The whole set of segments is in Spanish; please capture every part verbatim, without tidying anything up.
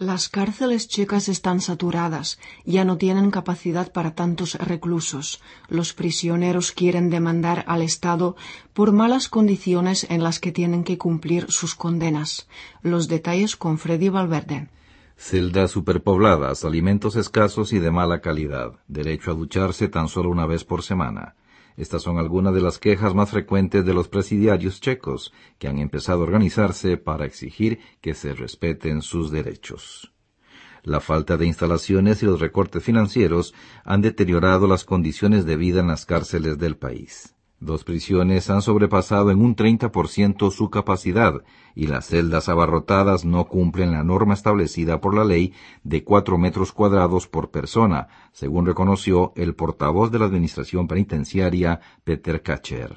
Las cárceles checas están saturadas, ya no tienen capacidad para tantos reclusos. Los prisioneros quieren demandar al Estado por malas condiciones en las que tienen que cumplir sus condenas. Los detalles con Freddy Valverde. Celdas superpobladas, alimentos escasos y de mala calidad, derecho a ducharse tan solo una vez por semana. Estas son algunas de las quejas más frecuentes de los presidiarios checos, que han empezado a organizarse para exigir que se respeten sus derechos. La falta de instalaciones y los recortes financieros han deteriorado las condiciones de vida en las cárceles del país. Dos prisiones han sobrepasado en un treinta por ciento su capacidad y las celdas abarrotadas no cumplen la norma establecida por la ley de cuatro metros cuadrados por persona, según reconoció el portavoz de la Administración Penitenciaria, Petr Kačer.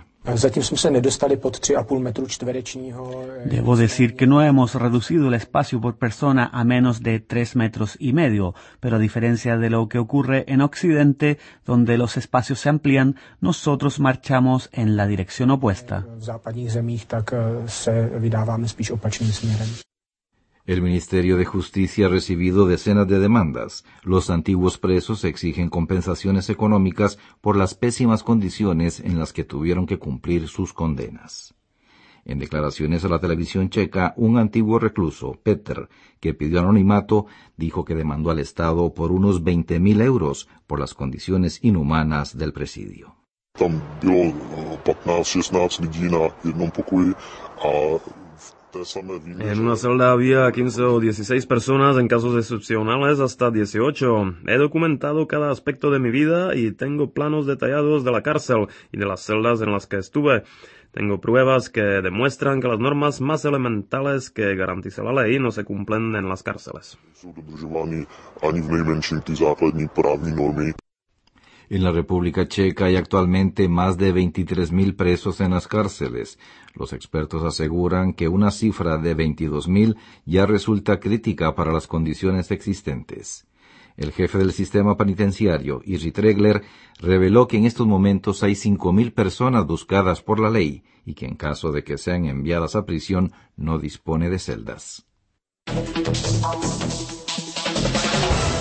Debo decir que no hemos reducido el espacio por persona a menos de tres metros y medio, pero a diferencia de lo que ocurre en Occidente, donde los espacios se amplían, nosotros marchamos en la dirección opuesta. El Ministerio de Justicia ha recibido decenas de demandas. Los antiguos presos exigen compensaciones económicas por las pésimas condiciones en las que tuvieron que cumplir sus condenas. En declaraciones a la televisión checa, un antiguo recluso, Petr, que pidió anonimato, dijo que demandó al Estado por unos veinte mil euros por las condiciones inhumanas del presidio. En una celda había quince o dieciséis personas, en casos excepcionales hasta dieciocho. He documentado cada aspecto de mi vida y tengo planos detallados de la cárcel y de las celdas en las que estuve. Tengo pruebas que demuestran que las normas más elementales que garantiza la ley no se cumplen en las cárceles. En la República Checa hay actualmente más de veintitrés mil presos en las cárceles. Los expertos aseguran que una cifra de veintidós mil ya resulta crítica para las condiciones existentes. El jefe del sistema penitenciario, Jiří Tregler, reveló que en estos momentos hay cinco mil personas buscadas por la ley y que en caso de que sean enviadas a prisión no dispone de celdas.